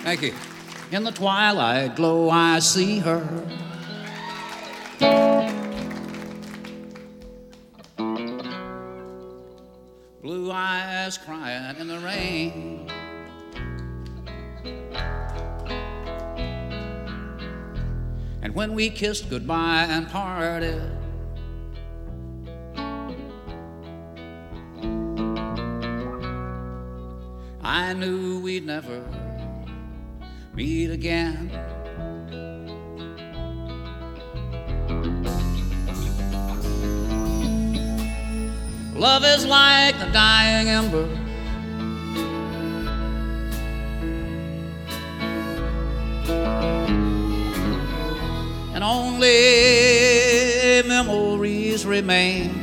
Thank you. In the twilight glow, I see her. Blue eyes crying in the rain. And when we kissed goodbye and parted, I knew we'd never meet again. Love is like the dying ember, and only memories remain.